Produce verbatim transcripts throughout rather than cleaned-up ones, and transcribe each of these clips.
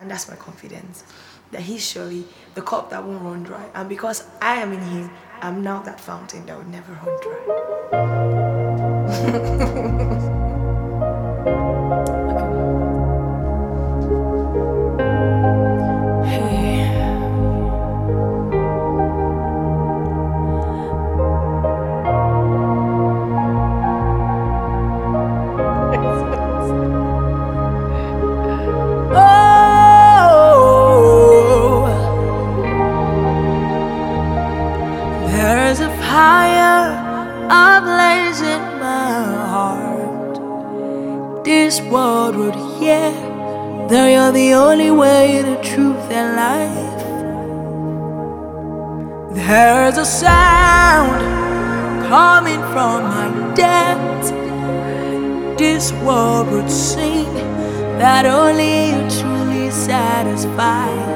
And that's my confidence, that he's surely the cup that won't run dry. And because I am in him, I'm now that fountain that will never run dry. There's a fire ablaze in my heart. This world would hear that you're the only way, the truth, and life. There's a sound coming from my depth. This world would sing that only you truly satisfies.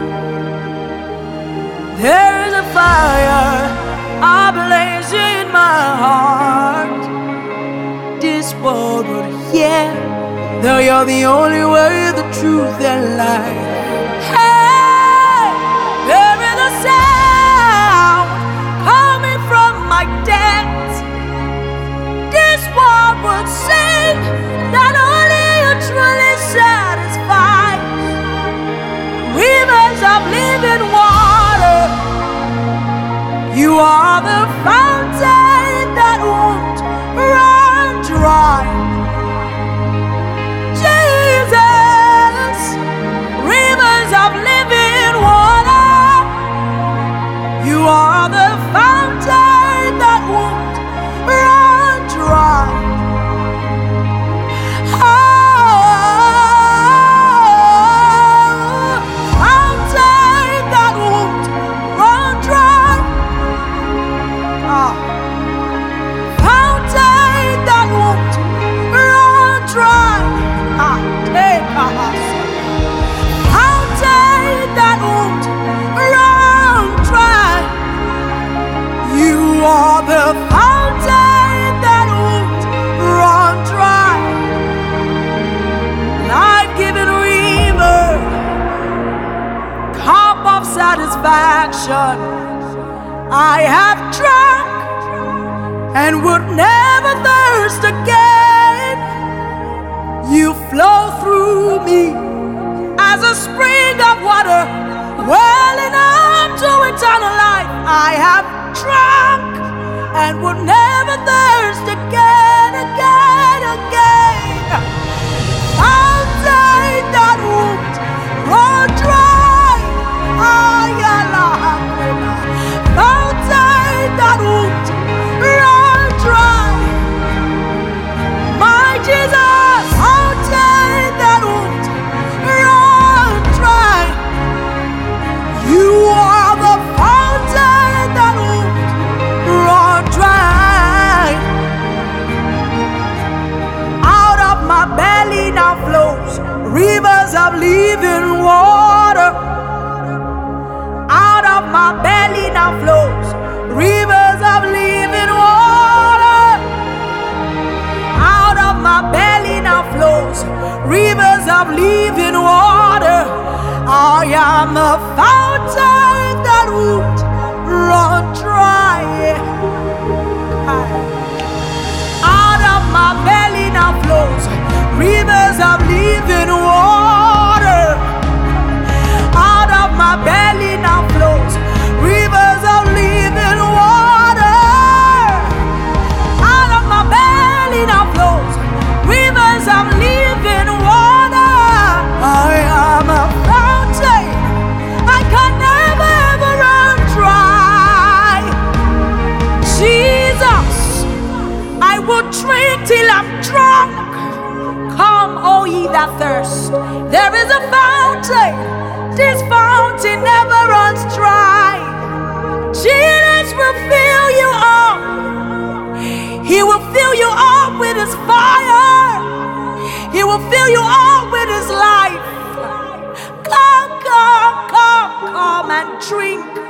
There is a fire ablaze in my heart. This world would hear that you're the only way, the truth, and life. Hey, there is a sound coming from my depths. This world would sing that only you truly satisfy. Rivers of living water. You are the fountain that won't run dry. Jesus, rivers of living water. You are the fountain that won't run dry. Oh, fountain that won't run dry. Fountain that won't run dry. Ah, take a fountain that won't run dry. You are the fountain that won't run dry. Life-giving river, cup of satisfaction. I have drunk and would never thirst again. You flow through me as a spring of water, welling up to eternal life. I have drunk and would never thirst again, again, again. Fountain that won't run dry. Ayala, fountain that won't run dry. My Jesus, fountain that won't run dry. You are the fountain that won't run dry. Out of my belly now flows rivers of living water. Out of my belly now flows rivers of living water. Out of my belly now flows rivers of living water. I am the fountain that won't run dry. Out of my belly now flows rivers of living water. Out of my belly now flows rivers of living water. Out of my belly now flows rivers of living water. I am a fountain, I can never ever run dry. Jesus, I will drink till I'm drunk. Come, all ye that thirst. There is a fountain. This fountain never runs dry. Jesus will fill you up. He will fill you up with his fire. He will fill you up with his life. Come, come, come, come and drink.